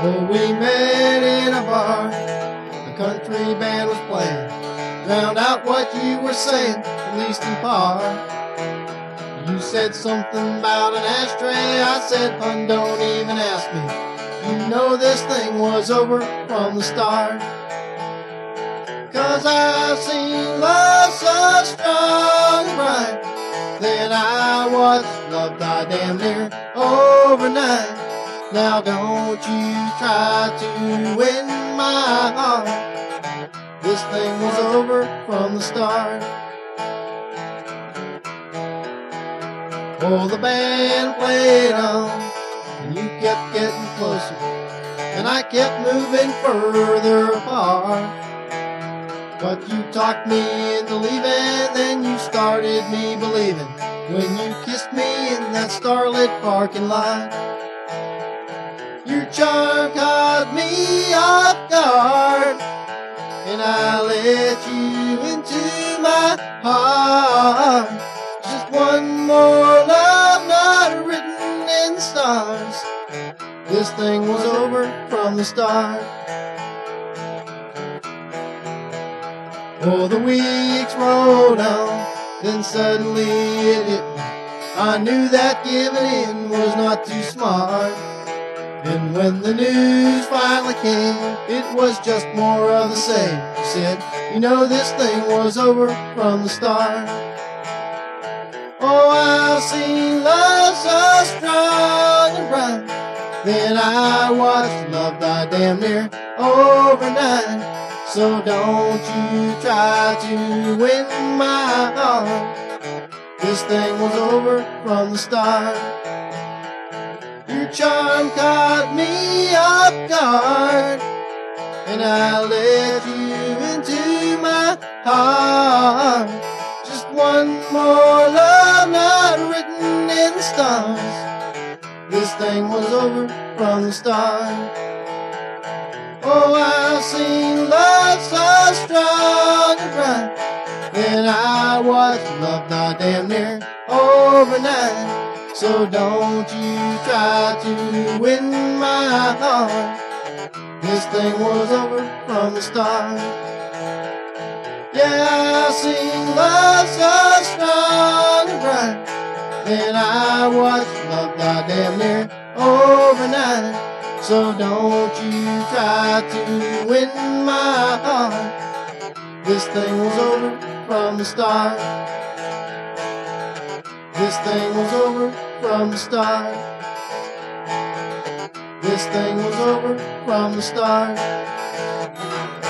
Oh, we met in a bar. The country band was playing. Drowned out what you were saying, at least in part. You said something about an ashtray. I said, "Hun, don't even ask me. You know this thing was over from the start." 'Cause I've seen love so strong and bright, then I watched love die damn near overnight. Now don't you try to win my heart. This thing was over from the start. Oh, the band played on, and you kept getting closer, and I kept moving further apart. But you talked me into leaving, then you started me believing when you kissed me in that starlit parking lot. Your charm caught me off guard, and I let you into my heart. Just one more love not written in the stars. This thing was over from the start. Oh, the weeks rolled on, then suddenly it hit me. I knew that giving in was not too smart. And when the news finally came, it was just more of the same. You said, "You know this thing was over from the start." Oh, I've seen love so strong and bright, then I watched love die damn near overnight. So don't you try to win my heart. This thing was over from the start. Your charm caught me off guard, and I let you into my heart. Just one more love not written in the stars. This thing was over from the start. Oh, I've seen love so strong and bright, then I watched love die damn near overnight. So don't you try to win my heart. This thing was over from the start. Yeah, I've seen love so strong and bright, then I watched love die damn near overnight. So don't you try to win my heart. This thing was over from the start. This thing was over from the start. This thing was over from the start.